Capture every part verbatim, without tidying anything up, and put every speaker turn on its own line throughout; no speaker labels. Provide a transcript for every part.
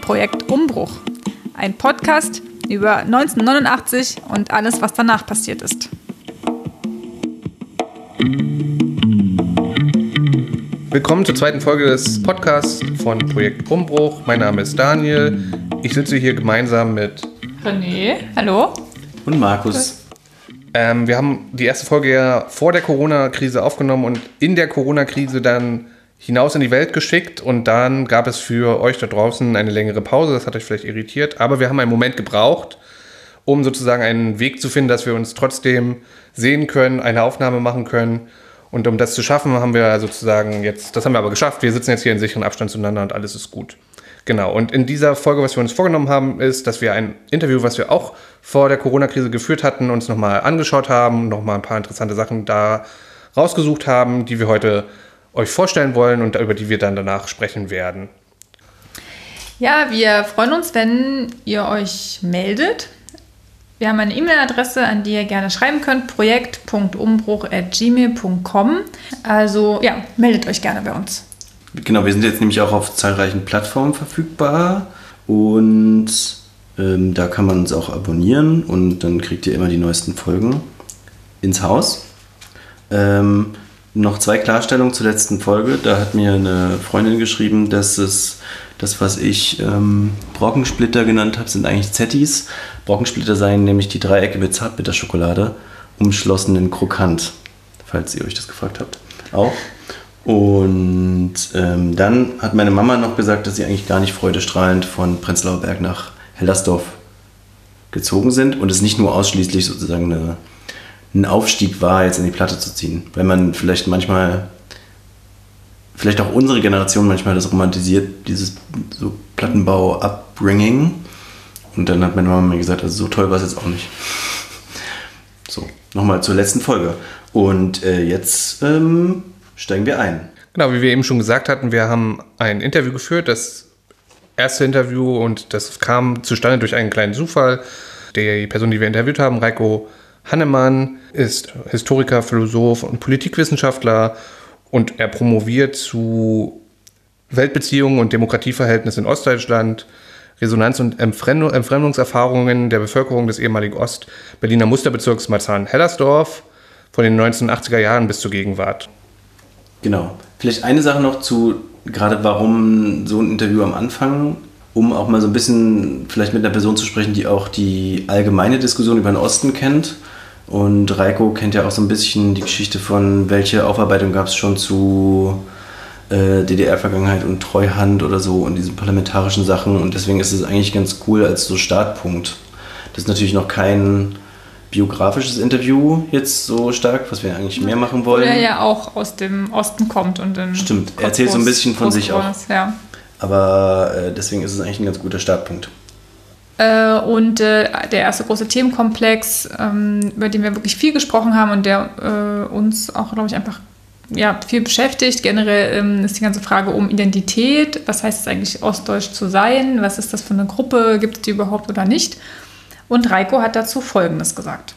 Projekt Umbruch. Ein Podcast über neunzehnhundertneunundachtzig und alles, was danach passiert ist.
Willkommen zur zweiten Folge des Podcasts von Projekt Umbruch. Mein Name ist Daniel. Ich sitze hier gemeinsam mit
René, hallo.
Und Markus.
Ähm, wir haben die erste Folge ja vor der Corona-Krise aufgenommen und in der Corona-Krise dann hinaus in die Welt geschickt. Und dann gab es für euch da draußen eine längere Pause. Das hat euch vielleicht irritiert. Aber wir haben einen Moment gebraucht, um sozusagen einen Weg zu finden, dass wir uns trotzdem sehen können, eine Aufnahme machen können. Und um das zu schaffen, haben wir sozusagen jetzt, das haben wir aber geschafft, wir sitzen jetzt hier in sicherem Abstand zueinander und alles ist gut. Genau, und in dieser Folge, was wir uns vorgenommen haben, ist, dass wir ein Interview, was wir auch vor der Corona-Krise geführt hatten, uns nochmal angeschaut haben, nochmal ein paar interessante Sachen da rausgesucht haben, die wir heute euch vorstellen wollen und über die wir dann danach sprechen werden.
Ja, wir freuen uns, wenn ihr euch meldet. Wir haben eine E-Mail-Adresse, an die ihr gerne schreiben könnt, projekt punkt umbruch at gmail punkt com. Also ja, meldet euch gerne bei uns.
Genau, wir sind jetzt nämlich auch auf zahlreichen Plattformen verfügbar und ähm, da kann man uns auch abonnieren und dann kriegt ihr immer die neuesten Folgen ins Haus. Ähm, noch zwei Klarstellungen zur letzten Folge. Da hat mir eine Freundin geschrieben, dass es das, was ich ähm, Brockensplitter genannt habe, sind eigentlich Zettis. Brockensplitter seien nämlich die Dreiecke mit Zartbitterschokolade, umschlossen in Krokant, falls ihr euch das gefragt habt. Auch. Und ähm, dann hat meine Mama noch gesagt, dass sie eigentlich gar nicht freudestrahlend von Prenzlauer Berg nach Hellersdorf gezogen sind und es nicht nur ausschließlich sozusagen eine, ein Aufstieg war, jetzt in die Platte zu ziehen. Weil man vielleicht manchmal, vielleicht auch unsere Generation manchmal das romantisiert, dieses so Plattenbau-Upbringing. Und dann hat meine Mama mir gesagt, also so toll war es jetzt auch nicht. So, nochmal zur letzten Folge. Und äh, jetzt ähm, steigen wir ein.
Genau, wie wir eben schon gesagt hatten, wir haben ein Interview geführt, das erste Interview, und das kam zustande durch einen kleinen Zufall. Die Person, die wir interviewt haben, Reiko Hannemann, ist Historiker, Philosoph und Politikwissenschaftler und er promoviert zu Weltbeziehungen und Demokratieverhältnissen in Ostdeutschland, Resonanz- und Entfremdung, Entfremdungserfahrungen der Bevölkerung des ehemaligen Ost-Berliner Musterbezirks Marzahn-Hellersdorf von den neunzehnhundertachtziger Jahren bis zur Gegenwart.
Genau. Vielleicht eine Sache noch zu, gerade warum so ein Interview am Anfang, um auch mal so ein bisschen vielleicht mit einer Person zu sprechen, die auch die allgemeine Diskussion über den Osten kennt. Und Reiko kennt ja auch so ein bisschen die Geschichte von, welche Aufarbeitung gab es schon zu äh, D D R-Vergangenheit und Treuhand oder so und diesen parlamentarischen Sachen. Und deswegen ist es eigentlich ganz cool als so Startpunkt. Das ist natürlich noch kein biografisches Interview jetzt so stark, was wir eigentlich mehr machen wollen.
Der ja auch aus dem Osten kommt. Und in
Stimmt, er erzählt so ein bisschen von sich auch.
Ja.
Aber äh, deswegen ist es eigentlich ein ganz guter Startpunkt.
Äh, und äh, der erste große Themenkomplex, ähm, über den wir wirklich viel gesprochen haben und der äh, uns auch, glaube ich, einfach ja, viel beschäftigt. Generell ähm, ist die ganze Frage um Identität. Was heißt es eigentlich, ostdeutsch zu sein? Was ist das für eine Gruppe? Gibt es die überhaupt oder nicht? Und Reiko hat dazu Folgendes gesagt.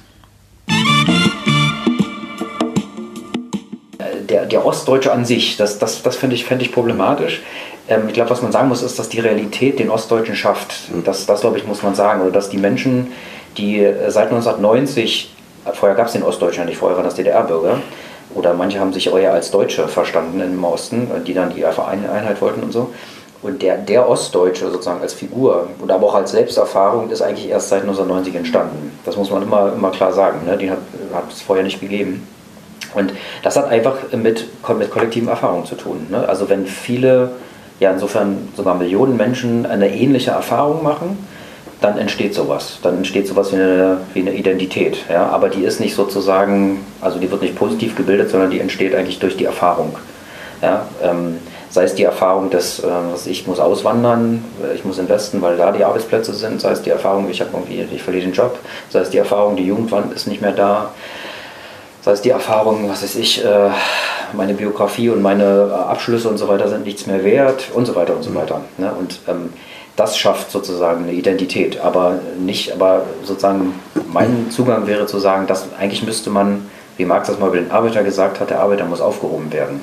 Der, der Ostdeutsche an sich, das, das, das finde ich, find ich problematisch. Ähm, ich glaube, was man sagen muss, ist, dass die Realität den Ostdeutschen schafft. Das, das glaube ich, muss man sagen. Oder dass die Menschen, die seit neunzehnhundertneunzig, vorher gab es den Ostdeutschen nicht, vorher waren das D D R-Bürger, oder manche haben sich eher als Deutsche verstanden im Osten, die dann die Einheit wollten und so. Und der, der Ostdeutsche sozusagen als Figur und aber auch als Selbsterfahrung ist eigentlich erst seit neunzehnhundertneunzig entstanden. Das muss man immer, immer klar sagen. Ne? Die hat, hat es vorher nicht gegeben. Und das hat einfach mit, mit kollektiven Erfahrungen zu tun. Ne? Also wenn viele, ja insofern sogar Millionen Menschen eine ähnliche Erfahrung machen, dann entsteht sowas. Dann entsteht sowas wie eine, wie eine Identität. Ja? Aber die ist nicht sozusagen, also die wird nicht positiv gebildet, sondern die entsteht eigentlich durch die Erfahrung. Ja? Ähm, sei es die Erfahrung, dass äh, ich muss auswandern, ich muss investen, weil da die Arbeitsplätze sind, sei es die Erfahrung, ich habe irgendwie, ich verliere den Job, sei es die Erfahrung, die Jugendwand ist nicht mehr da, sei es die Erfahrung, was weiß ich, äh, meine Biografie und meine Abschlüsse und so weiter sind nichts mehr wert und so weiter und so weiter. Ne? Und ähm, das schafft sozusagen eine Identität, aber nicht, aber sozusagen mein Zugang wäre zu sagen, dass eigentlich müsste man, wie Marx das mal über den Arbeiter gesagt hat, der Arbeiter muss aufgehoben werden.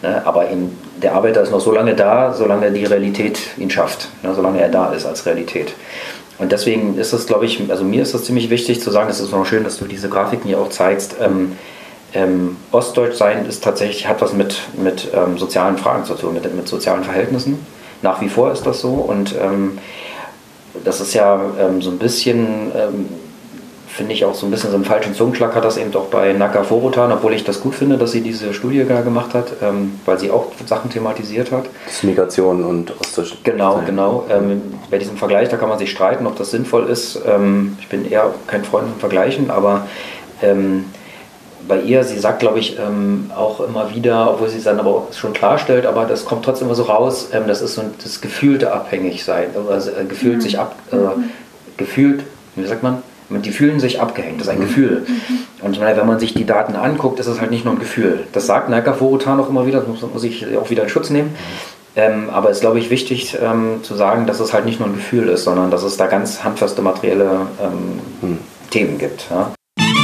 Ne? Aber eben, der Arbeiter ist noch so lange da, solange die Realität ihn schafft, ne? Solange er da ist als Realität. Und deswegen ist es, glaube ich, also mir ist es ziemlich wichtig zu sagen, es ist noch schön, dass du diese Grafiken hier auch zeigst. Ähm, ähm, Ostdeutsch sein ist tatsächlich, hat was mit, mit ähm, sozialen Fragen zu tun, mit, mit sozialen Verhältnissen. Nach wie vor ist das so. Und ähm, das ist ja ähm, so ein bisschen, ähm, finde ich auch so ein bisschen so einen falschen Zungenschlag hat das eben auch bei Naka Vorotan, obwohl ich das gut finde, dass sie diese Studie da gemacht hat, ähm, weil sie auch Sachen thematisiert hat.
Das ist Migration und Ostdeutsch.
Genau, genau. Ähm, bei diesem Vergleich, da kann man sich streiten, ob das sinnvoll ist. Ähm, ich bin eher kein Freund von Vergleichen, aber ähm, bei ihr, sie sagt, glaube ich, ähm, auch immer wieder, obwohl sie es dann aber auch schon klarstellt, aber das kommt trotzdem immer so raus, ähm, das ist so das gefühlte Abhängigsein, also äh, gefühlt mhm. sich ab, äh, gefühlt, wie sagt man, die fühlen sich abgehängt, das ist ein mhm. Gefühl. Mhm. Und wenn man sich die Daten anguckt, ist es halt nicht nur ein Gefühl. Das sagt Naka Vorotan auch immer wieder, das muss, muss ich auch wieder in Schutz nehmen. Ähm, aber es ist, glaube ich, wichtig ähm, zu sagen, dass es halt nicht nur ein Gefühl ist, sondern dass es da ganz handfeste materielle ähm, mhm. Themen gibt. Ja.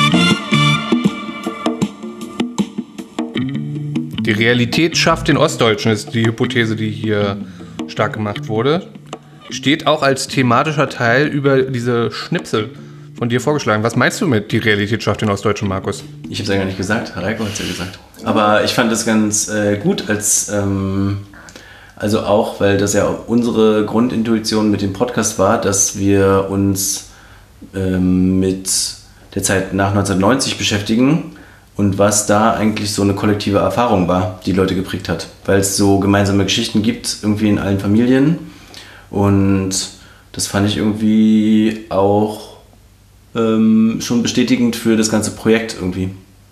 Die Realität schafft den Ostdeutschen, ist die Hypothese, die hier stark gemacht wurde. Steht auch als thematischer Teil über diese Schnipsel von dir vorgeschlagen. Was meinst du mit die Realität schafft den Ostdeutschen, Markus?
Ich habe es ja gar nicht gesagt, Herr Reiko hat es ja gesagt. Aber ich fand das ganz äh, gut, als ähm, also auch, weil das ja unsere Grundintuition mit dem Podcast war, dass wir uns ähm, mit der Zeit nach neunzehnhundertneunzig beschäftigen. Und was da eigentlich so eine kollektive Erfahrung war, die Leute geprägt hat. Weil es so gemeinsame Geschichten gibt, irgendwie in allen Familien. Und das fand ich irgendwie auch ähm, schon bestätigend für das ganze Projekt irgendwie.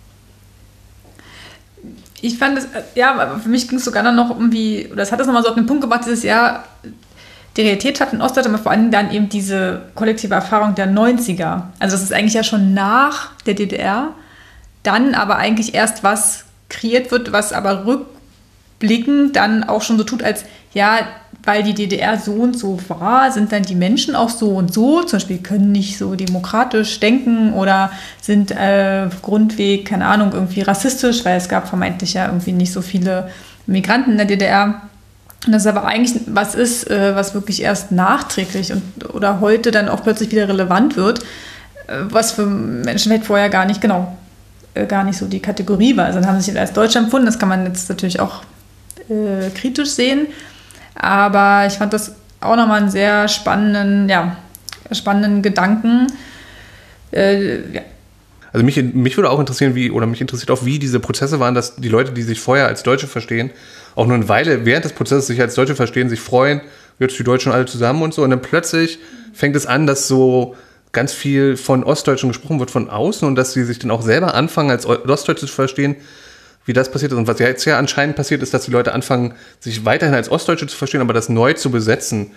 Ich fand es, ja, für mich ging es sogar dann noch irgendwie, oder es hat das nochmal so auf den Punkt gebracht, dieses Jahr, die Realität schafft in Ostdeutschland, aber vor allem dann eben diese kollektive Erfahrung der neunziger. Also das ist eigentlich ja schon nach der D D R, dann aber eigentlich erst was kreiert wird, was aber rückblickend dann auch schon so tut, als ja, weil die D D R so und so war, sind dann die Menschen auch so und so, zum Beispiel können nicht so demokratisch denken oder sind äh, grundweg, keine Ahnung, irgendwie rassistisch, weil es gab vermeintlich ja irgendwie nicht so viele Migranten in der D D R. Und das aber eigentlich was ist, äh, was wirklich erst nachträglich und, oder heute dann auch plötzlich wieder relevant wird, äh, was für Menschen vielleicht vorher gar nicht genau gar nicht so die Kategorie war. Also dann haben sie sich als Deutsch empfunden, das kann man jetzt natürlich auch äh, kritisch sehen, aber ich fand das auch nochmal einen sehr spannenden, ja, spannenden Gedanken. Äh, ja.
Also mich, mich würde auch interessieren, wie, oder mich interessiert auch, wie diese Prozesse waren, dass die Leute, die sich vorher als Deutsche verstehen, auch nur eine Weile während des Prozesses sich als Deutsche verstehen, sich freuen, jetzt die Deutschen alle zusammen und so, und dann plötzlich fängt es an, dass so ganz viel von Ostdeutschen gesprochen wird von außen und dass sie sich dann auch selber anfangen, als Ostdeutsche zu verstehen, wie das passiert ist. Und was jetzt ja anscheinend passiert ist, dass die Leute anfangen, sich weiterhin als Ostdeutsche zu verstehen, aber das neu zu besetzen.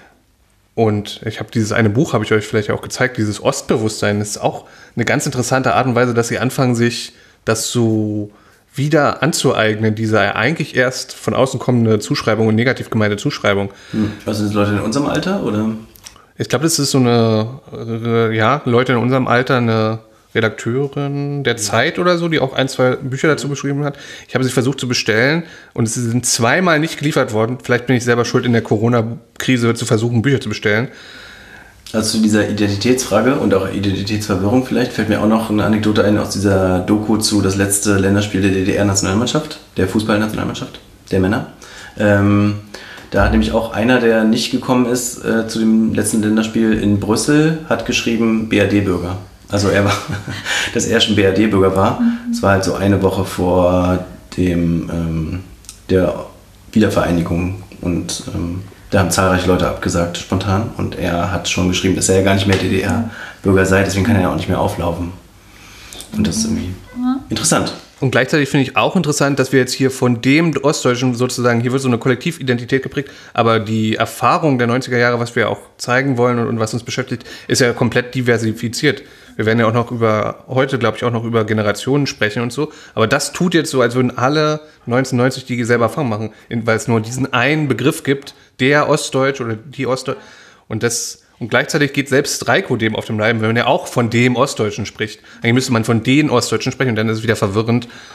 Und ich habe dieses eine Buch, habe ich euch vielleicht auch gezeigt, dieses Ostbewusstsein, das ist auch eine ganz interessante Art und Weise, dass sie anfangen, sich das so wieder anzueignen, diese eigentlich erst von außen kommende Zuschreibung und negativ gemeinte Zuschreibung.
Hm. Also sind das Leute in unserem Alter, oder?
Ich glaube, das ist so eine, äh, ja, Leute in unserem Alter, eine Redakteurin der Zeit oder so, die auch ein, zwei Bücher dazu beschrieben hat. Ich habe sie versucht zu bestellen und es sind zweimal nicht geliefert worden. Vielleicht bin ich selber schuld, in der Corona-Krise zu versuchen, Bücher zu bestellen.
Also zu dieser Identitätsfrage und auch Identitätsverwirrung vielleicht fällt mir auch noch eine Anekdote ein aus dieser Doku zu das letzte Länderspiel der D D R-Nationalmannschaft, der Fußballnationalmannschaft, der Männer. Ähm, Da hat nämlich auch einer, der nicht gekommen ist äh, zu dem letzten Länderspiel in Brüssel, hat geschrieben B R D-Bürger. Also er war, dass er schon B R D-Bürger war. Es mhm. war halt so eine Woche vor dem ähm, der Wiedervereinigung und ähm, da haben zahlreiche Leute abgesagt, spontan. Und er hat schon geschrieben, dass er ja gar nicht mehr D D R-Bürger sei, deswegen kann er ja auch nicht mehr auflaufen. Und das ist irgendwie mhm. interessant.
Und gleichzeitig finde ich auch interessant, dass wir jetzt hier von dem Ostdeutschen sozusagen, hier wird so eine Kollektividentität geprägt, aber die Erfahrung der neunziger Jahre, was wir auch zeigen wollen und, und was uns beschäftigt, ist ja komplett diversifiziert. Wir werden ja auch noch über, heute glaube ich auch noch über Generationen sprechen und so, aber das tut jetzt so, als würden alle neunzehnhundertneunzig die selber Erfahrung machen, weil es nur diesen einen Begriff gibt, der Ostdeutsch oder die Ostdeutsch, und das... Und gleichzeitig geht selbst Reiko dem auf dem Leib, wenn man ja auch von dem Ostdeutschen spricht. Eigentlich müsste man von den Ostdeutschen sprechen und dann ist es wieder verwirrend.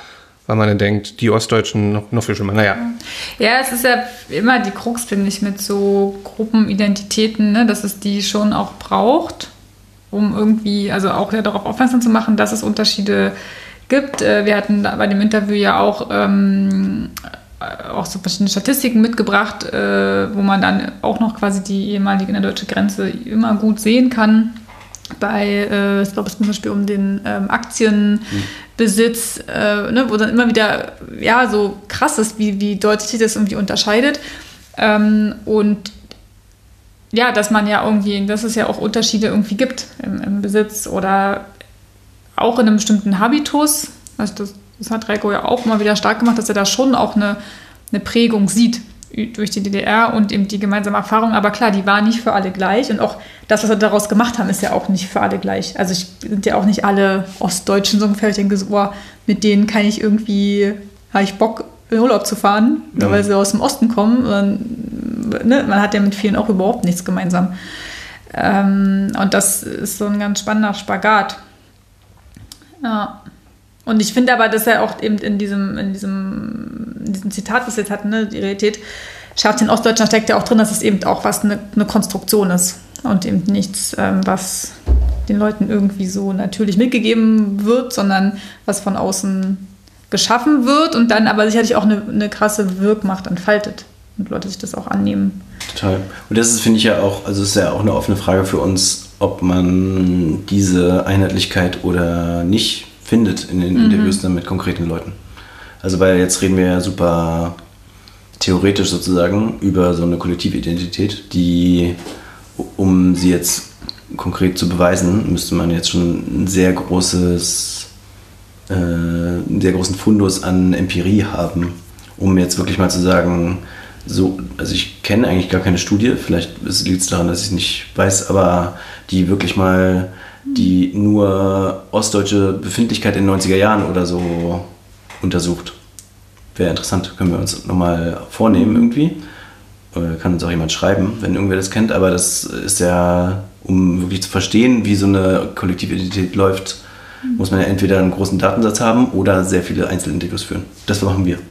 weil man dann denkt, die Ostdeutschen noch, noch viel schlimmer. Naja.
Ja, es ist ja immer die Krux, finde ich, mit so Gruppenidentitäten, ne, dass es die schon auch braucht, um irgendwie, also auch ja darauf aufmerksam zu machen, dass es Unterschiede gibt. Wir hatten bei dem Interview ja auch, ähm, auch so verschiedene Statistiken mitgebracht, äh, wo man dann auch noch quasi die ehemalige innerdeutsche Grenze immer gut sehen kann. Bei, äh, ich glaube, es geht zum Beispiel um den ähm, Aktienbesitz, äh, ne, wo dann immer wieder ja, so krass ist, wie, wie deutlich sich das irgendwie unterscheidet. Ähm, und ja, dass man ja irgendwie, dass es ja auch Unterschiede irgendwie gibt im, im Besitz oder auch in einem bestimmten Habitus. Also das, das hat Reiko ja auch mal wieder stark gemacht, dass er da schon auch eine, eine Prägung sieht durch die D D R und eben die gemeinsame Erfahrung. Aber klar, die war nicht für alle gleich. Und auch das, was wir daraus gemacht haben, ist ja auch nicht für alle gleich. Also ich, sind ja auch nicht alle Ostdeutschen so ungefähr. Ich denke so, oh, mit denen kann ich irgendwie, habe ich Bock, in Urlaub zu fahren, nur weil sie aus dem Osten kommen. Und, ne, man hat ja mit vielen auch überhaupt nichts gemeinsam. Ähm, und das ist so ein ganz spannender Spagat. Ja. Und ich finde aber, dass er auch eben in diesem, in diesem, in diesem Zitat, was er jetzt hat, ne, die Realität schafft in Ostdeutschland, steckt ja auch drin, dass es eben auch was eine, eine Konstruktion ist und eben nichts, ähm, was den Leuten irgendwie so natürlich mitgegeben wird, sondern was von außen geschaffen wird und dann aber sicherlich auch eine, eine krasse Wirkmacht entfaltet und Leute sich das auch annehmen.
Total. Und das ist, finde ich ja auch, also ist ja auch eine offene Frage für uns, ob man diese Einheitlichkeit oder nicht findet in den mhm. Interviews dann mit konkreten Leuten. Also weil jetzt reden wir ja super theoretisch sozusagen über so eine Kollektividentität, die, um sie jetzt konkret zu beweisen, müsste man jetzt schon ein sehr großes, äh, einen sehr großen Fundus an Empirie haben, um jetzt wirklich mal zu sagen, so, also ich kenne eigentlich gar keine Studie, vielleicht liegt es daran, dass ich es nicht weiß, aber die wirklich mal die nur ostdeutsche Befindlichkeit in den neunziger Jahren oder so untersucht. Wäre interessant, können wir uns nochmal vornehmen irgendwie. Oder kann uns auch jemand schreiben, wenn irgendwer das kennt, aber das ist ja, um wirklich zu verstehen, wie so eine Kollektividentität läuft, mhm. muss man ja entweder einen großen Datensatz haben oder sehr viele Einzelinterviews führen. Das machen wir.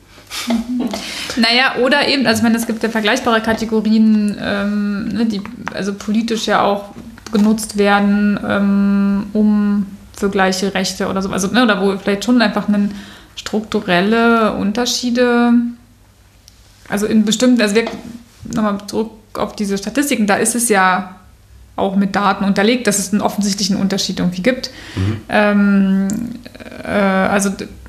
Naja, oder eben, also ich meine, es gibt ja vergleichbare Kategorien, ähm, ne, die also politisch ja auch genutzt werden, ähm, um für gleiche Rechte oder so, also ne, oder wo vielleicht schon einfach einen strukturelle Unterschiede, also in bestimmten, also wir nochmal zurück auf diese Statistiken, da ist es ja auch mit Daten unterlegt, dass es einen offensichtlichen Unterschied irgendwie gibt. Mhm. Ähm, äh, also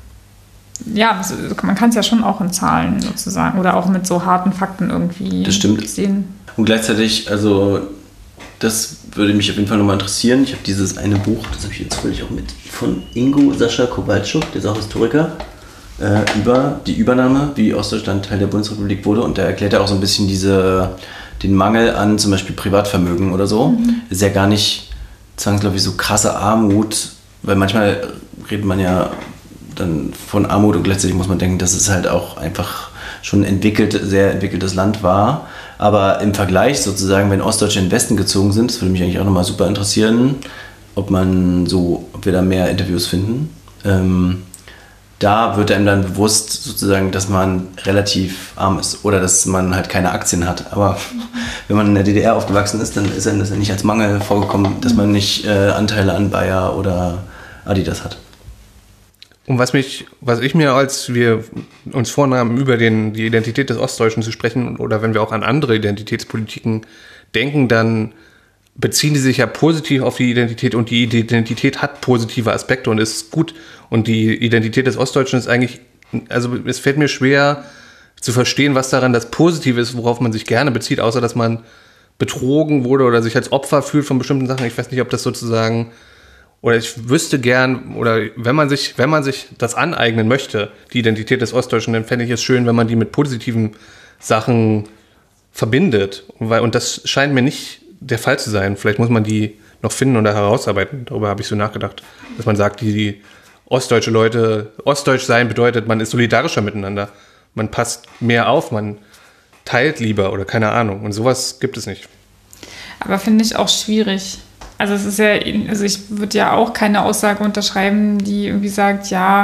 ja, man kann es ja schon auch in Zahlen sozusagen oder auch mit so harten Fakten irgendwie
das stimmt.
sehen.
Und gleichzeitig, also das würde mich auf jeden Fall nochmal interessieren. Ich habe dieses eine Buch, das habe ich jetzt völlig auch mit, von Ingo Sascha Kowalczuk, der ist auch Historiker, äh, über die Übernahme, wie Ostdeutschland Teil der Bundesrepublik wurde. Und da erklärt er auch so ein bisschen diese, den Mangel an zum Beispiel Privatvermögen oder so. Mhm. Ist ja gar nicht zwangsläufig so krasse Armut, weil manchmal redet man ja dann von Armut und gleichzeitig muss man denken, dass es halt auch einfach schon entwickelt, sehr entwickeltes Land war. Aber im Vergleich sozusagen, wenn Ostdeutsche in den Westen gezogen sind, das würde mich eigentlich auch nochmal super interessieren, ob man so, ob wir da mehr Interviews finden. Ähm, da wird einem dann bewusst sozusagen, dass man relativ arm ist oder dass man halt keine Aktien hat. Aber wenn man in der D D R aufgewachsen ist, dann ist einem das ja nicht als Mangel vorgekommen, dass man nicht äh, Anteile an Bayer oder Adidas hat.
Und was mich, was ich mir, als wir uns vornahmen, über den, die Identität des Ostdeutschen zu sprechen, oder wenn wir auch an andere Identitätspolitiken denken, dann beziehen die sich ja positiv auf die Identität und die Identität hat positive Aspekte und ist gut. Und die Identität des Ostdeutschen ist eigentlich, also es fällt mir schwer zu verstehen, was daran das Positive ist, worauf man sich gerne bezieht, außer dass man betrogen wurde oder sich als Opfer fühlt von bestimmten Sachen. Ich weiß nicht, ob das sozusagen, oder ich wüsste gern, oder wenn man sich, wenn man sich das aneignen möchte, die Identität des Ostdeutschen, dann fände ich es schön, wenn man die mit positiven Sachen verbindet. Und das scheint mir nicht der Fall zu sein. Vielleicht muss man die noch finden oder herausarbeiten. Darüber habe ich so nachgedacht. Dass man sagt, die, die ostdeutsche Leute, ostdeutsch sein bedeutet, man ist solidarischer miteinander. Man passt mehr auf, man teilt lieber oder keine Ahnung. Und sowas gibt es nicht.
Aber finde ich auch schwierig. Also es ist ja, also ich würde ja auch keine Aussage unterschreiben, die irgendwie sagt, ja,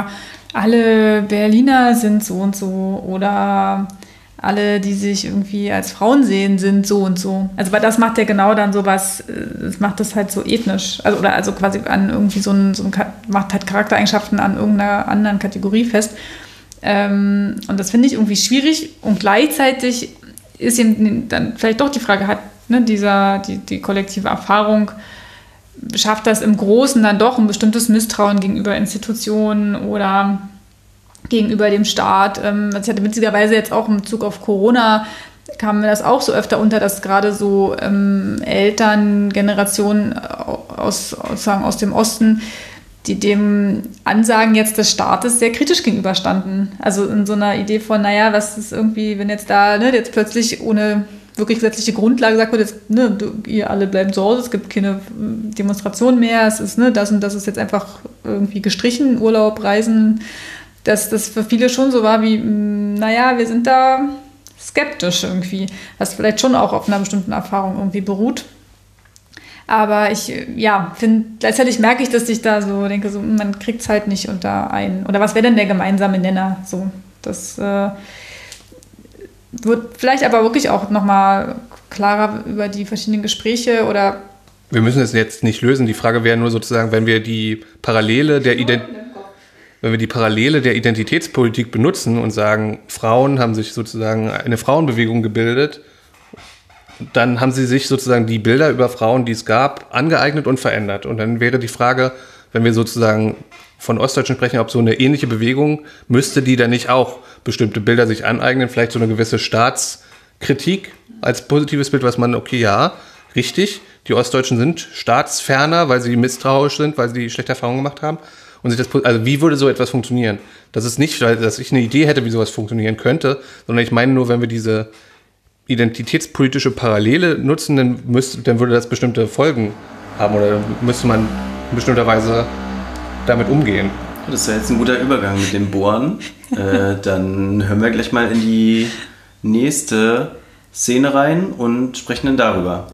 alle Berliner sind so und so oder alle, die sich irgendwie als Frauen sehen, sind so und so. Also weil das macht ja genau dann sowas, das macht das halt so ethnisch. Also oder also quasi an irgendwie so ein, so ein macht halt Charaktereigenschaften an irgendeiner anderen Kategorie fest. Ähm, und das finde ich irgendwie schwierig und gleichzeitig ist eben dann vielleicht doch die Frage, hat ne, dieser, die, die kollektive Erfahrung, schafft das im Großen dann doch ein bestimmtes Misstrauen gegenüber Institutionen oder gegenüber dem Staat. Ähm, ich hatte witzigerweise jetzt auch im Bezug auf Corona, kam mir das auch so öfter unter, dass gerade so ähm, Elterngenerationen aus, aus, sagen, aus dem Osten, die dem Ansagen jetzt des Staates sehr kritisch gegenüberstanden. Also in so einer Idee von, naja, was ist irgendwie, wenn jetzt da ne, jetzt plötzlich ohne wirklich gesetzliche Grundlage sagt wird, jetzt, ne, du, ihr alle bleiben zu Hause, es gibt keine Demonstration mehr, es ist, ne, das und das ist jetzt einfach irgendwie gestrichen, Urlaub, Reisen, dass das für viele schon so war wie, naja, wir sind da skeptisch irgendwie, was vielleicht schon auch auf einer bestimmten Erfahrung irgendwie beruht. Aber ich, ja, finde, gleichzeitig merke ich, dass ich da so denke, so, man kriegt es halt nicht unter einen. Oder was wäre denn der gemeinsame Nenner? So, das äh, wird vielleicht aber wirklich auch nochmal klarer über die verschiedenen Gespräche oder.
Wir müssen es jetzt nicht lösen. Die Frage wäre nur sozusagen, wenn wir die Parallele der Ident- wenn wir die Parallele der Identitätspolitik benutzen und sagen, Frauen haben sich sozusagen eine Frauenbewegung gebildet, dann haben sie sich sozusagen die Bilder über Frauen, die es gab, angeeignet und verändert. Und dann wäre die Frage, wenn wir sozusagen von Ostdeutschen sprechen, ob so eine ähnliche Bewegung, müsste die dann nicht auch bestimmte Bilder sich aneignen, vielleicht so eine gewisse Staatskritik als positives Bild, was man, okay, ja, richtig, die Ostdeutschen sind staatsferner, weil sie misstrauisch sind, weil sie schlechte Erfahrungen gemacht haben. Und sich das, also wie würde so etwas funktionieren? Das ist nicht, dass ich eine Idee hätte, wie sowas funktionieren könnte, sondern ich meine nur, wenn wir diese identitätspolitische Parallele nutzen, dann, müsste, dann würde das bestimmte Folgen haben oder müsste man in bestimmter Weise damit umgehen.
Das ist ja jetzt ein guter Übergang mit dem Bohren. äh, dann hören wir gleich mal in die nächste Szene rein und sprechen dann darüber.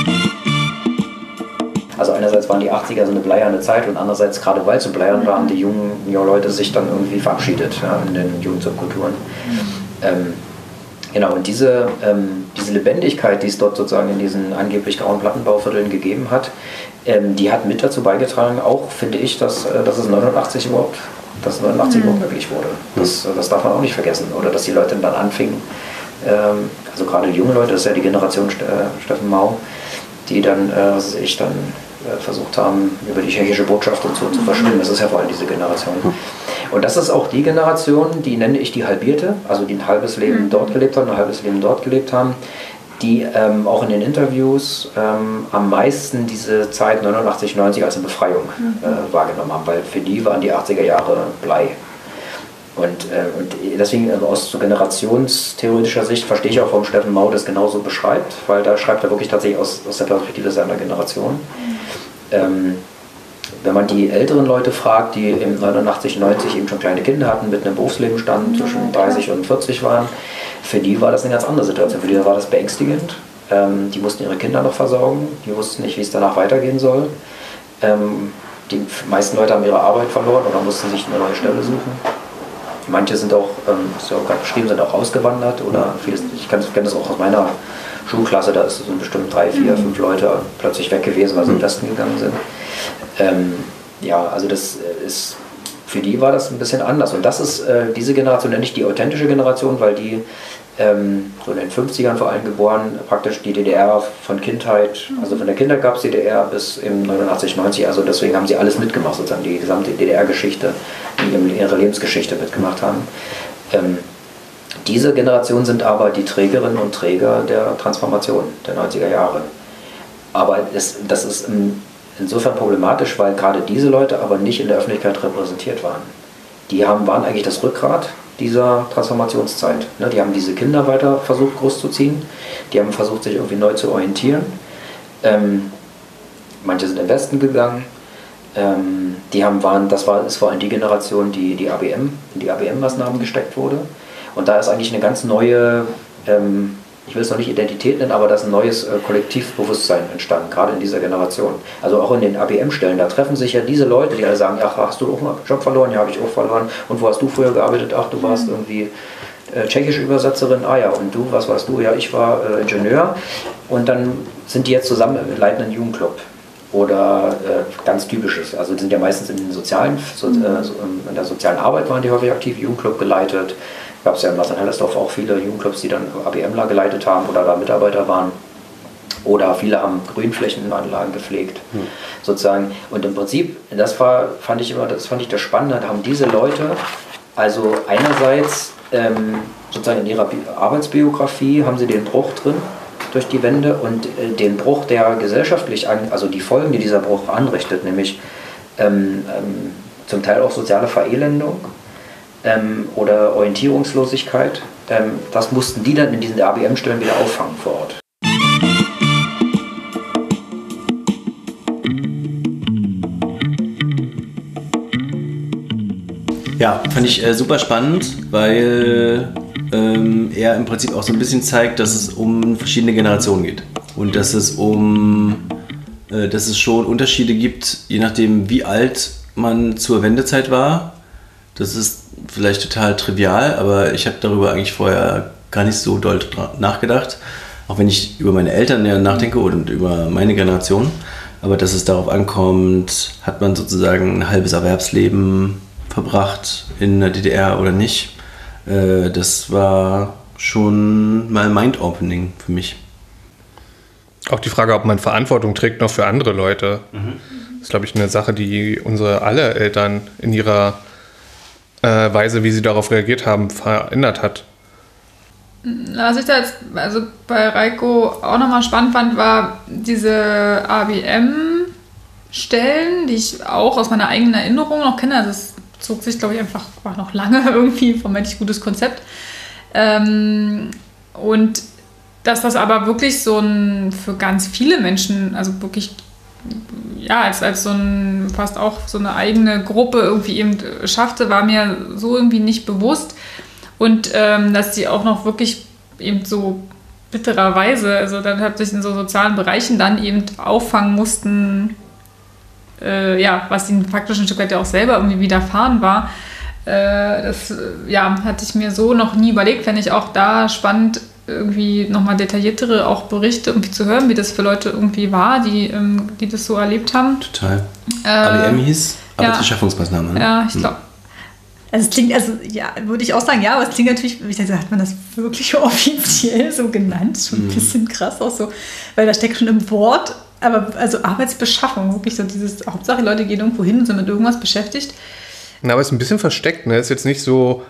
Also einerseits waren die achtziger so eine bleierne Zeit und andererseits, gerade weil es so bleiern war, haben die jungen, jungen Leute sich dann irgendwie verabschiedet, ja, in den Jugendsubkulturen. Mhm. Ähm, genau, und diese, ähm, diese Lebendigkeit, die es dort sozusagen in diesen angeblich grauen Plattenbauvierteln gegeben hat, ähm, die hat mit dazu beigetragen, auch finde ich, dass, äh, dass es neunundachtzig überhaupt, dass neunundachtzig mhm. überhaupt möglich wurde. Das, das darf man auch nicht vergessen. Oder dass die Leute dann anfingen, ähm, also gerade die jungen Leute, das ist ja die Generation äh, Steffen Mau, die dann, äh, was weiß ich, dann äh, versucht haben, über die tschechische Botschaft und so zu verschwimmen. Das ist ja vor allem diese Generation. Und das ist auch die Generation, die nenne ich die Halbierte, also die ein halbes Leben mhm. dort gelebt haben, ein halbes Leben dort gelebt haben, die ähm, auch in den Interviews ähm, am meisten diese Zeit neunundachtzig, neunzig als eine Befreiung äh, wahrgenommen haben, weil für die waren die achtziger Jahre Blei. Und, äh, und deswegen also aus so generationstheoretischer Sicht verstehe ich auch, warum Steffen Mau das genauso beschreibt, weil da schreibt er wirklich tatsächlich aus, aus der Perspektive seiner Generation. Mhm. Ähm, wenn man die älteren Leute fragt, die im neunundachtzig, neunzig eben schon kleine Kinder hatten, mit einem Berufsleben standen, zwischen dreißig und vierzig waren, für die war das eine ganz andere Situation. Für die war das beängstigend. Ähm, die mussten ihre Kinder noch versorgen, die wussten nicht, wie es danach weitergehen soll. Ähm, die meisten Leute haben ihre Arbeit verloren oder mussten sich eine neue Stelle suchen. Manche sind auch, ähm, hast du ja auch gerade beschrieben, sind auch ausgewandert oder vieles, ich kenne das auch aus meiner Schulklasse, da sind bestimmt drei, vier, fünf Leute plötzlich weg gewesen, weil sie in den Westen gegangen sind. Ähm, ja, also das ist, für die war das ein bisschen anders. Und das ist, äh, diese Generation nenne ich die authentische Generation, weil die ähm, so in den fünfzigern vor allem geboren, praktisch die D D R von Kindheit, also von der Kindheit gab es D D R bis im neunundachtzig, neunzig, also deswegen haben sie alles mitgemacht, sozusagen die gesamte D D R-Geschichte, die ihre Lebensgeschichte mitgemacht haben. Ähm, diese Generation sind aber die Trägerinnen und Träger der Transformation der neunziger Jahre. Aber es, das ist insofern problematisch, weil gerade diese Leute aber nicht in der Öffentlichkeit repräsentiert waren. Die haben, waren eigentlich das Rückgrat dieser Transformationszeit. Ne, die haben diese Kinder weiter versucht großzuziehen, die haben versucht, sich irgendwie neu zu orientieren. Ähm, manche sind in den Westen gegangen. Ähm, die haben, waren, das war, ist vor allem die Generation, die, die A B M, in die A B M-Maßnahmen gesteckt wurde. Und da ist eigentlich eine ganz neue ähm, ich will es noch nicht Identität nennen, aber da ist ein neues äh, Kollektivbewusstsein entstanden, gerade in dieser Generation. Also auch in den A B M-Stellen, da treffen sich ja diese Leute, die alle sagen, ach, hast du auch einen Job verloren? Ja, habe ich auch verloren. Und wo hast du früher gearbeitet? Ach, du warst irgendwie äh, tschechische Übersetzerin. Ah ja, und du, was warst du? Ja, ich war äh, Ingenieur. Und dann sind die jetzt zusammen im leitenden Jugendclub. Oder äh, ganz typisches, also die sind ja meistens in den sozialen, so, äh, so, in der sozialen Arbeit waren die häufig aktiv, Jugendclub geleitet. Gab es ja in Martin-Hellersdorf auch viele Jugendclubs, die dann ABMler geleitet haben oder da Mitarbeiter waren. Oder viele haben Grünflächenanlagen gepflegt, hm. sozusagen. Und im Prinzip, das war, fand ich immer, das fand ich das Spannende, da haben diese Leute, also einerseits ähm, sozusagen in ihrer Bi- Arbeitsbiografie haben sie den Bruch drin durch die Wende und äh, den Bruch, der gesellschaftlich, an, also die Folgen, die dieser Bruch anrichtet, nämlich ähm, ähm, zum Teil auch soziale Verelendung ähm, oder Orientierungslosigkeit, ähm, das mussten die dann in diesen A B M-Stellen wieder auffangen vor Ort.
Ja, fand ich äh, super spannend, weil ähm, er im Prinzip auch so ein bisschen zeigt, dass es um verschiedene Generationen geht und dass es um, äh, dass es schon Unterschiede gibt, je nachdem wie alt man zur Wendezeit war. Das ist vielleicht total trivial, aber ich habe darüber eigentlich vorher gar nicht so doll nachgedacht, auch wenn ich über meine Eltern ja nachdenke und über meine Generation. Aber dass es darauf ankommt, hat man sozusagen ein halbes Erwerbsleben verbracht in der D D R oder nicht, äh, das war schon mal mind-opening für mich.
Auch die Frage, ob man Verantwortung trägt noch für andere Leute, mhm. ist, glaube ich, eine Sache, die unsere alle Eltern in ihrer äh, Weise, wie sie darauf reagiert haben, verändert hat.
Was ich da jetzt also bei Reiko auch nochmal spannend fand, war diese A B M-Stellen, die ich auch aus meiner eigenen Erinnerung noch kenne. Also es zog sich, glaube ich, einfach war noch lange irgendwie, vermeintlich gutes Konzept. Ähm, und dass das aber wirklich so ein, für ganz viele Menschen, also wirklich, ja, als, als so ein, fast auch so eine eigene Gruppe irgendwie eben schaffte, war mir so irgendwie nicht bewusst. Und ähm, dass die auch noch wirklich eben so bittererweise, also dann hat sich in so sozialen Bereichen dann eben auffangen mussten, Äh, ja, was ihnen faktisch ein Stück weit ja auch selber irgendwie widerfahren war. Äh, das ja, hatte ich mir so noch nie überlegt. Fände ich auch da spannend, irgendwie nochmal detailliertere auch Berichte irgendwie zu hören, wie das für Leute irgendwie war, die, ähm, die das so erlebt haben.
Total.
Äh,
A B M hieß Arbeitsbeschaffungsmaßnahme. Ne?
Ja, ich glaube.
Also es klingt, also ja, würde ich auch sagen, ja, aber es klingt natürlich, wie ich dachte, hat man das wirklich offiziell so genannt? Schon ein bisschen krass auch so, weil da steckt schon im Wort. Aber also Arbeitsbeschaffung, wirklich so dieses, Hauptsache Leute gehen irgendwo hin und sind mit irgendwas beschäftigt.
Na, aber es ist ein bisschen versteckt, ne? Ist jetzt nicht so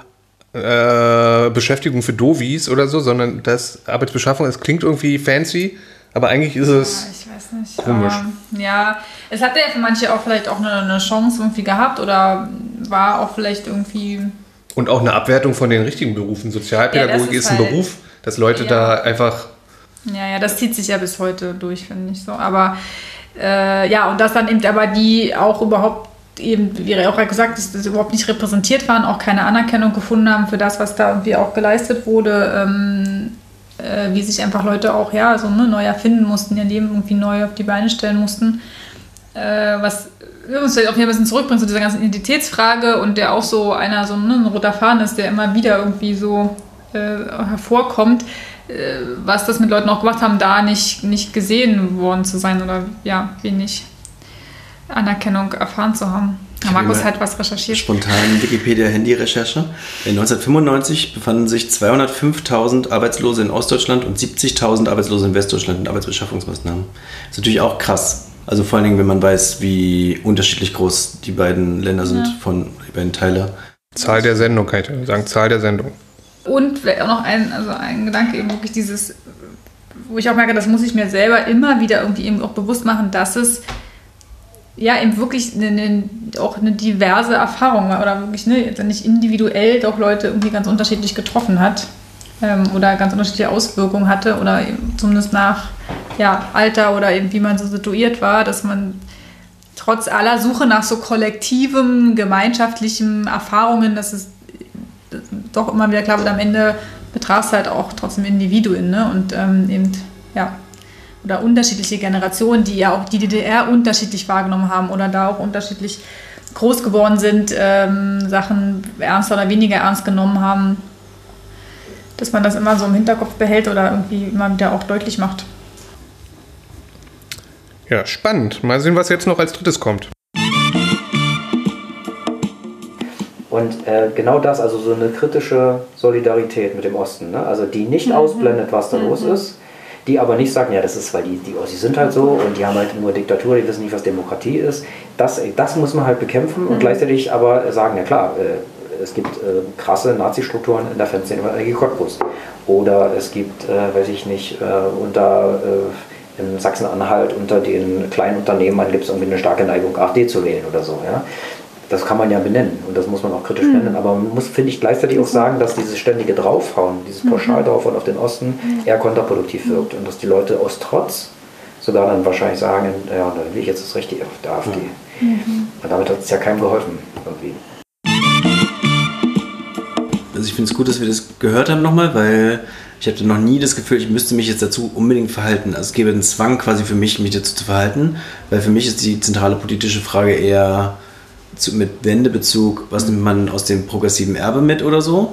äh, Beschäftigung für Dovis oder so, sondern das Arbeitsbeschaffung, es klingt irgendwie fancy, aber eigentlich ist es
ja, ich weiß nicht.
komisch.
Ähm, ja, es hat ja für manche auch vielleicht auch eine, eine Chance irgendwie gehabt oder war auch vielleicht irgendwie...
Und auch eine Abwertung von den richtigen Berufen. Sozialpädagogik
ja,
ist, ist ein
halt,
Beruf, dass Leute
ja.
da einfach...
Ja, ja, das zieht sich ja bis heute durch, finde ich so. Aber äh, ja, und dass dann eben aber die auch überhaupt eben, wie er auch gesagt hat, dass überhaupt nicht repräsentiert waren, auch keine Anerkennung gefunden haben für das, was da irgendwie auch geleistet wurde, ähm, äh, wie sich einfach Leute auch ja so ne, neu erfinden mussten, ihr Leben irgendwie neu auf die Beine stellen mussten. Äh, was uns vielleicht auch wieder ein bisschen zurückbringt zu dieser ganzen Identitätsfrage und der auch so einer, so ne, ein roter Faden ist, der immer wieder irgendwie so äh, hervorkommt, was das mit Leuten auch gemacht haben, da nicht, nicht gesehen worden zu sein oder ja, wenig Anerkennung erfahren zu haben. Ja, Markus hat was recherchiert.
Spontan Wikipedia-Handy-Recherche. neunzehnhundertfünfundneunzig befanden sich zweihundertfünftausend Arbeitslose in Ostdeutschland und siebzigtausend Arbeitslose in Westdeutschland in Arbeitsbeschaffungsmaßnahmen. Das ist natürlich auch krass. Also vor allen Dingen, wenn man weiß, wie unterschiedlich groß die beiden Länder sind, ja. von die beiden Teile.
Zahl der Sendung, kann ich sagen, Zahl der Sendung.
Und vielleicht auch noch ein, also ein Gedanke, eben wirklich dieses, wo ich auch merke, das muss ich mir selber immer wieder irgendwie eben auch bewusst machen, dass es ja eben wirklich eine, eine, auch eine diverse Erfahrung war oder wirklich ne, nicht individuell doch Leute irgendwie ganz unterschiedlich getroffen hat ähm, oder ganz unterschiedliche Auswirkungen hatte oder eben zumindest nach ja, Alter oder eben wie man so situiert war, dass man trotz aller Suche nach so kollektivem, gemeinschaftlichen Erfahrungen, dass es doch immer wieder klar wird, am Ende
betrachtest halt auch trotzdem Individuen, ne? Und ähm, eben, ja, oder unterschiedliche Generationen, die ja auch die D D R unterschiedlich wahrgenommen haben oder da auch unterschiedlich groß geworden sind, ähm, Sachen ernster oder weniger ernst genommen haben, dass man das immer so im Hinterkopf behält oder irgendwie immer wieder auch deutlich macht.
Ja, spannend. Mal sehen, was jetzt noch als drittes kommt.
Und äh, genau das, also so eine kritische Solidarität mit dem Osten, ne? Also die nicht mhm. ausblendet, was da mhm. los ist, die aber nicht sagen, ja, das ist, weil die, die Ossis sind halt so und die haben halt nur Diktatur, die wissen nicht, was Demokratie ist. Das, das muss man halt bekämpfen und mhm. gleichzeitig aber sagen, ja klar, äh, es gibt äh, krasse Nazi-Strukturen in der Fanszene von L G Cottbus. Oder es gibt, äh, weiß ich nicht, äh, unter... Äh, in Sachsen-Anhalt unter den kleinen Unternehmern gibt es irgendwie eine starke Neigung, AfD zu wählen oder so. Ja? Das kann man ja benennen und das muss man auch kritisch mhm. benennen. Aber man muss, finde ich, gleichzeitig auch sagen, dass dieses ständige Draufhauen, dieses pauschal draufhauen auf den Osten eher kontraproduktiv wirkt und dass die Leute aus Trotz sogar dann wahrscheinlich sagen, ja, da will ich jetzt das Richtige auf der AfD. Mhm. Und damit hat es ja keinem geholfen irgendwie.
Also ich finde es gut, dass wir das gehört haben nochmal, weil ich hatte noch nie das Gefühl, ich müsste mich jetzt dazu unbedingt verhalten. Also es gäbe einen Zwang quasi für mich, mich dazu zu verhalten, weil für mich ist die zentrale politische Frage eher zu, mit Wendebezug, was nimmt man aus dem progressiven Erbe mit oder so.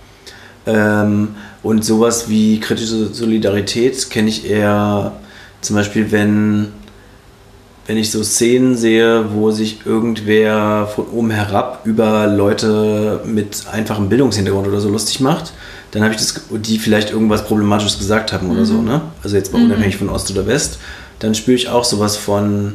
Ähm, und sowas wie kritische Solidarität kenne ich eher zum Beispiel, wenn, wenn ich so Szenen sehe, wo sich irgendwer von oben herab über Leute mit einfachem Bildungshintergrund oder so lustig macht, dann habe ich das, die vielleicht irgendwas Problematisches gesagt haben oder mhm. so, ne? Also jetzt mal mhm. unabhängig von Ost oder West, dann spüre ich auch sowas von,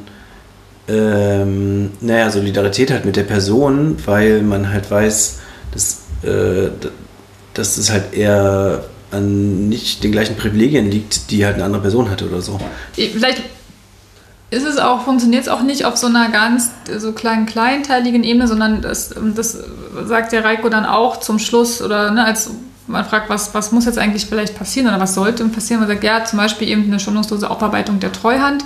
ähm, naja, Solidarität halt mit der Person, weil man halt weiß, dass, äh, dass es halt eher an nicht den gleichen Privilegien liegt, die halt eine andere Person hatte oder so.
Vielleicht ist es auch, funktioniert es auch nicht auf so einer ganz so kleinen, kleinteiligen Ebene, sondern das, das sagt der Reiko dann auch zum Schluss oder ne, als man fragt, was, was muss jetzt eigentlich vielleicht passieren oder was sollte passieren. Man sagt, ja, zum Beispiel eben eine schonungslose Aufarbeitung der Treuhand,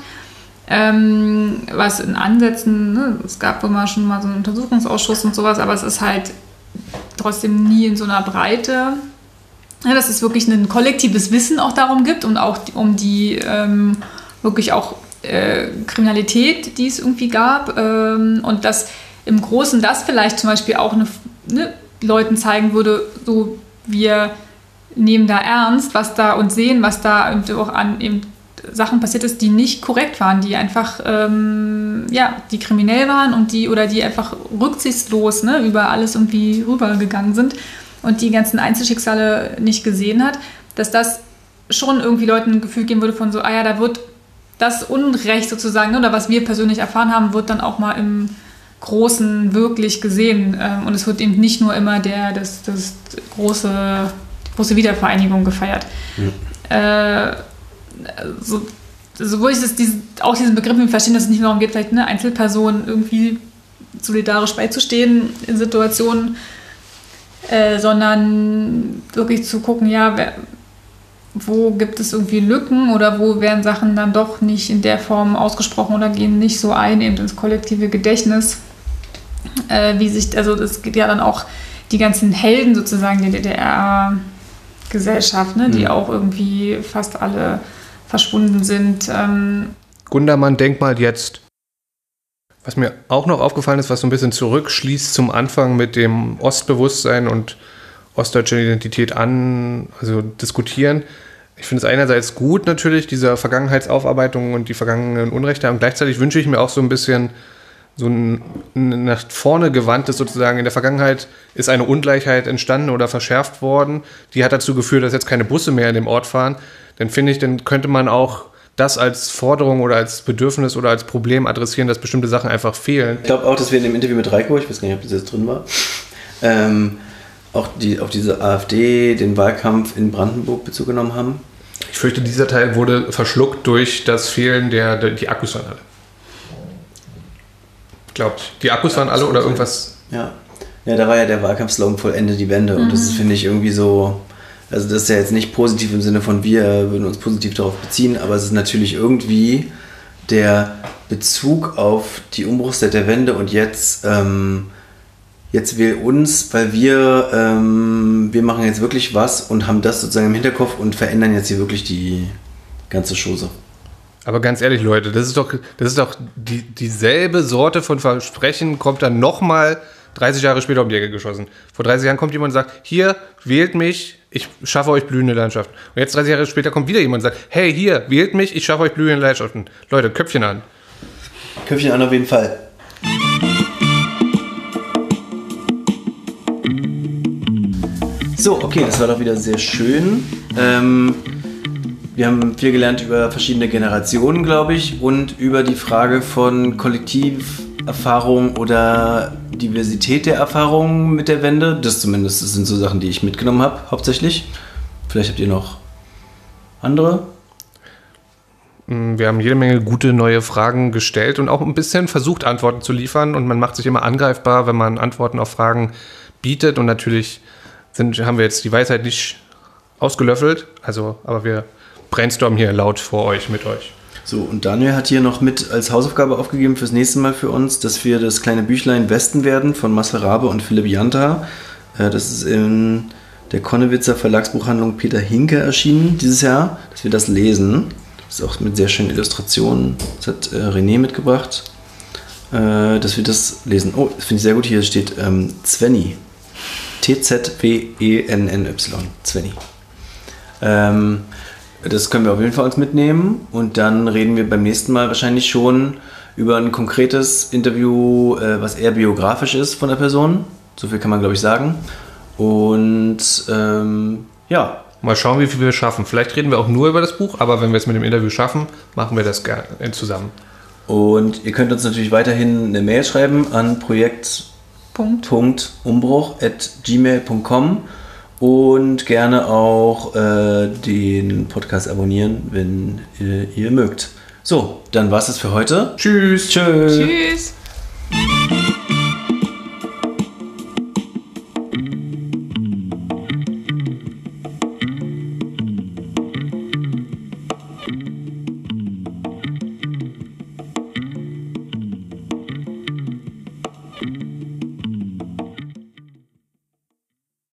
ähm, was in Ansätzen, ne, es gab immer schon mal so einen Untersuchungsausschuss und sowas, aber es ist halt trotzdem nie in so einer Breite, ja, dass es wirklich ein kollektives Wissen auch darum gibt und auch um die ähm, wirklich auch äh, Kriminalität, die es irgendwie gab ähm, und dass im Großen das vielleicht zum Beispiel auch eine, ne, Leuten zeigen würde, so wir nehmen da ernst, was da und sehen, was da auch an eben Sachen passiert ist, die nicht korrekt waren, die einfach ähm, ja, die kriminell waren und die oder die einfach rücksichtslos ne, über alles irgendwie rübergegangen sind und die ganzen Einzelschicksale nicht gesehen hat, dass das schon irgendwie Leuten ein Gefühl geben würde von so, ah ja, da wird das Unrecht sozusagen, oder was wir persönlich erfahren haben, wird dann auch mal im Großen wirklich gesehen. Und es wird eben nicht nur immer der, das, das große, die große Wiedervereinigung gefeiert. Mhm. Äh, so, so wo ich das, diesen, auch diesen Begriff verstehen, dass es nicht nur darum geht, vielleicht eine Einzelperson irgendwie solidarisch beizustehen in Situationen, äh, sondern wirklich zu gucken, ja, wer, wo gibt es irgendwie Lücken oder wo werden Sachen dann doch nicht in der Form ausgesprochen oder gehen nicht so ein eben ins kollektive Gedächtnis, äh, wie sich, also es geht ja dann auch die ganzen Helden sozusagen der D D R-Gesellschaft, ne, die mhm. auch irgendwie fast alle verschwunden sind. Ähm
Gundermann-Denkmal jetzt. Was mir auch noch aufgefallen ist, was so ein bisschen zurückschließt zum Anfang mit dem Ostbewusstsein und ostdeutsche Identität an, also diskutieren. Ich finde es einerseits gut natürlich, diese Vergangenheitsaufarbeitung und die vergangenen Unrechte, und gleichzeitig wünsche ich mir auch so ein bisschen so ein nach vorne gewandtes sozusagen. In der Vergangenheit ist eine Ungleichheit entstanden oder verschärft worden. Die hat dazu geführt, dass jetzt keine Busse mehr in dem Ort fahren. Dann finde ich, dann könnte man auch das als Forderung oder als Bedürfnis oder als Problem adressieren, dass bestimmte Sachen einfach fehlen.
Ich glaube auch, dass wir in dem Interview mit Reiko, ich weiß gar nicht, ob das jetzt drin war, ähm, auch die, auf diese AfD, den Wahlkampf in Brandenburg Bezug genommen haben.
Ich fürchte, dieser Teil wurde verschluckt durch das Fehlen der, der die Akkus waren alle. Glaubt, die Akkus waren alle oder irgendwas?
Ja. Ja, da war ja der Wahlkampfslogan Vollende die Wende. Mhm. Und das finde ich irgendwie so, also das ist ja jetzt nicht positiv im Sinne von wir würden uns positiv darauf beziehen, aber es ist natürlich irgendwie der Bezug auf die Umbruchszeit der Wende und jetzt ähm, jetzt wähl uns, weil wir, ähm, wir machen jetzt wirklich was und haben das sozusagen im Hinterkopf und verändern jetzt hier wirklich die ganze Chose.
Aber ganz ehrlich, Leute, das ist doch, das ist doch die, dieselbe Sorte von Versprechen, kommt dann nochmal dreißig Jahre später um die Ecke geschossen. Vor dreißig Jahren kommt jemand und sagt, hier, wählt mich, ich schaffe euch blühende Landschaften. Und jetzt dreißig Jahre später kommt wieder jemand und sagt, hey, hier, wählt mich, ich schaffe euch blühende Landschaften. Leute, Köpfchen an.
Köpfchen an auf jeden Fall. So, okay, das war doch wieder sehr schön. Ähm, wir haben viel gelernt über verschiedene Generationen, glaube ich, und über die Frage von Kollektiverfahrung oder Diversität der Erfahrungen mit der Wende. Das zumindest das sind so Sachen, die ich mitgenommen habe, hauptsächlich. Vielleicht habt ihr noch andere?
Wir haben jede Menge gute neue Fragen gestellt und auch ein bisschen versucht, Antworten zu liefern. Und man macht sich immer angreifbar, wenn man Antworten auf Fragen bietet. Und natürlich sind, haben wir jetzt die Weisheit nicht ausgelöffelt. Also, aber wir brainstormen hier laut vor euch, mit euch.
So, und Daniel hat hier noch mit als Hausaufgabe aufgegeben fürs nächste Mal für uns, dass wir das kleine Büchlein Westen werden von Marcel Rabe und Philipp Janta. Das ist in der Konnewitzer Verlagsbuchhandlung Peter Hinke erschienen dieses Jahr, dass wir das lesen. Das ist auch mit sehr schönen Illustrationen. Das hat äh, René mitgebracht, äh, dass wir das lesen. Oh, das finde ich sehr gut. Hier steht ähm, Zwenny. T Z W E N N Y. Zwenny. Ähm, das können wir auf jeden Fall uns mitnehmen. Und dann reden wir beim nächsten Mal wahrscheinlich schon über ein konkretes Interview, äh, was eher biografisch ist von der Person. So viel kann man, glaube ich, sagen. Und ähm, ja.
Mal schauen, wie viel wir schaffen. Vielleicht reden wir auch nur über das Buch, aber wenn wir es mit dem Interview schaffen, machen wir das gerne zusammen.
Und ihr könnt uns natürlich weiterhin eine Mail schreiben an projekt.umbruch at gmail punkt com und gerne auch äh, den Podcast abonnieren, wenn ihr, ihr mögt. So, dann war's es für heute.
Tschüss.
Tschüss.
Tschüss.